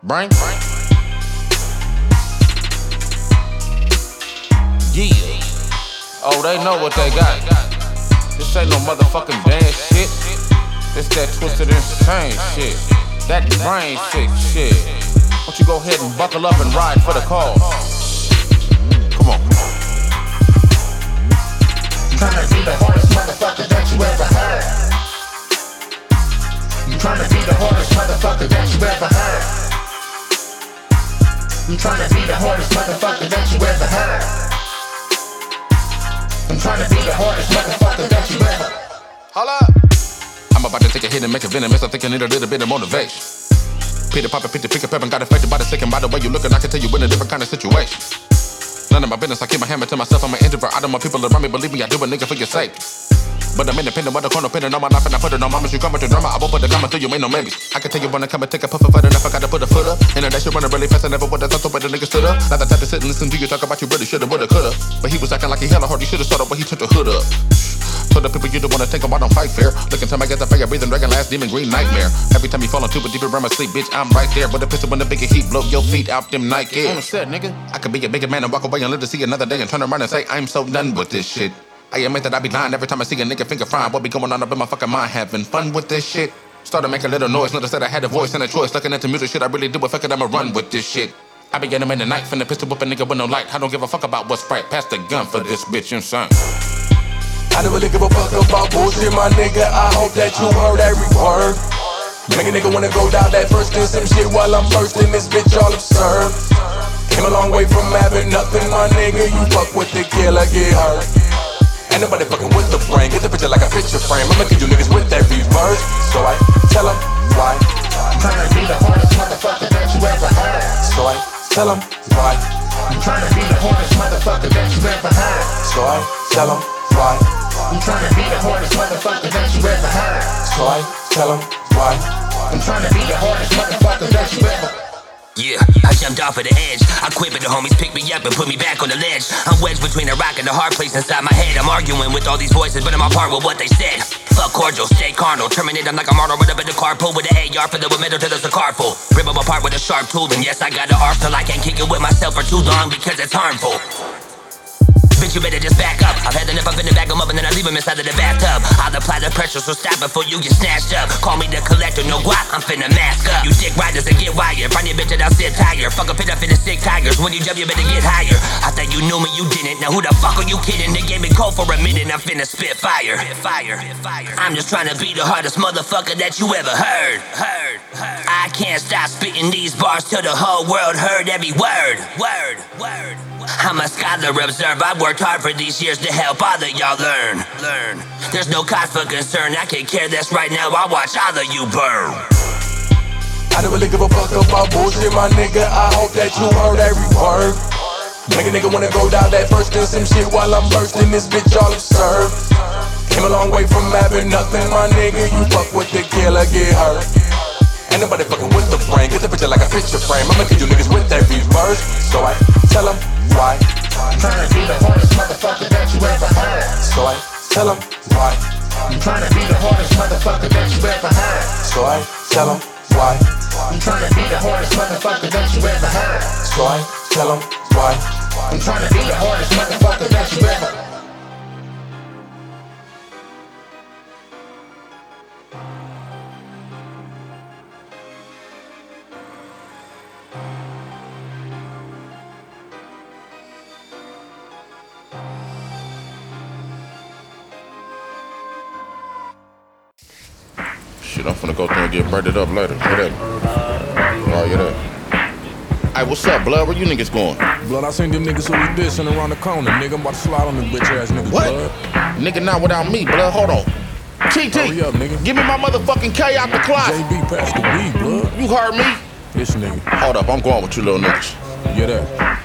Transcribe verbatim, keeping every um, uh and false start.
Brain? Yeah. Oh, they know what they got. This ain't no motherfucking dance shit. This that twisted insane shit. That brain sick shit. Why don't you go ahead and buckle up and ride for the cause? Come on. Tryna be the hardest motherfucker that you ever heard. You tryna be the hardest motherfucker that you ever heard. You tryna be the hardest motherfucker that you ever heard. I'm tryna be the hardest motherfucker that you ever. Holla! I'm about to take a hit and make a venomous. I think I need a little bit of motivation. Peter Piper, pick the pick up and got affected by the second. By the way you looking, I can tell you in a different kind of situation. None of my business, I keep my hammer to myself. I'm an introvert, I don't want people around me. Believe me, I do a nigga for your sake. But I'm independent, with a corner pinning on my life and I put it on mamas. You come with the drama, I won't put the drama through you, ain't no maybes. I can tell you when I come and take a puff of it and I forgot to put a foot up. And that shit running really fast, I never would have thought the way the nigga stood up. Not the type to sit and listen to you talk about you really shoulda, woulda, coulda. But he was acting like he hella hard, he shoulda started when he took the hood up. Told the people you don't wanna think about, don't fight fair. Looking to my get the fire, breathing dragon, last demon, green nightmare. Every time you fall into a deeper realm of sleep, bitch, I'm right there. With a pistol when the bigger heat, blow your feet out them Nike. On the set, nigga. I could be a bigger man and walk away and live to see another day and turn around and say, I'm so done with this shit. I admit that I be lying every time I see a nigga finger frying. What be going on up in my fucking mind? Having fun with this shit. Started making a little noise, noticed that I had a voice and a choice. Looking at the music shit, I really do it. Fuck it, I'ma run with this shit. I be getting him in the night, finna pistol whip a nigga with no light. I don't give a fuck about what's right. Pass the gun for this bitch insane. I don't really give a fuck about bullshit, my nigga. I hope that you heard every word. Make a nigga wanna go down that first in some shit while I'm first in this bitch all absurd. Came a long way from having nothing, my nigga. You fuck with the killer, get hurt. Ain't nobody fucking with the brain. Get the picture like a picture frame. I'ma kill you niggas with every verse. So I tell them why. I'm tryna be the hardest motherfucker that you ever heard. So I tell them why. I'm tryna be the hardest motherfucker that you ever heard. So I tell them why. I'm tryna be the hardest motherfucker that you ever heard. So I tell them why. I'm tryna be the hardest motherfucker that you ever. Yeah, I jumped off of the edge. I quit, but the homies picked me up and put me back on the ledge. I'm wedged between a rock and a hard place inside my head. I'm arguing with all these voices, but I'm apart with what they said. Fuck cordial, stay carnal. Terminate them like a martyr with a bit of carpool with an A R for the emitter till there's a car full. Rip them apart with a sharp tool, and yes, I got an arsenal. I can't kick it with myself for too long because it's harmful. Bitch, you better just back up. I've had enough, I'm finna back them up and then I leave them inside of the bathtub. I'll apply the pressure, so stop before you get snatched up. Call me the collector, no guap, I'm finna mask up. You dick riders and get wired. Find your bitch and I'll sit tired. Fuck a pit up in the sick tigers. When you jump, you better get higher. I thought you knew me, you didn't. Now who the fuck are you kidding? They gave me cold for a minute, I'm finna spit fire. Fire. I'm just trying to be the hardest motherfucker that you ever heard. Heard. I can't stop spitting these bars till the whole world heard every word. Word. Word. I'm a scholar, observe. I worked hard for these years to help all of y'all learn. Learn. There's no cause for concern. I can't care less right now. I watch all of you burn. I don't really give a fuck about bullshit, my nigga. I hope that you heard every word. Make a nigga wanna go down that first in some shit while I'm bursting this bitch all absurd. Came a long way from having nothing, my nigga. You fuck with the killer, get hurt. Ain't nobody fucking with the brain. Get the picture like a picture frame. I'ma kill you niggas with every verse. So I tell them why. I'm tryna be the hardest motherfucker that you ever heard. So I tell them why. I'm tryna be the hardest motherfucker that you ever heard. So I tell them why. I'm tryna be the hardest motherfucker that you ever heard. So I tell them why. I'm tryna be the hardest motherfucker that you ever. Shit, I'm finna go through and get birded up later. Get that. Oh, get that. Hey, what's up, blood? Where you niggas going? Blood, I seen them niggas who was dissing around the corner, nigga. I'm about to slide on them bitch ass niggas, What? blood. Nigga, not without me, blood. Hold on. T T, Hurry up, nigga. give me my motherfucking K out the closet. J B pass the weed, blood. You heard me? This nigga. Hold up, I'm going with you little niggas. Yeah, that.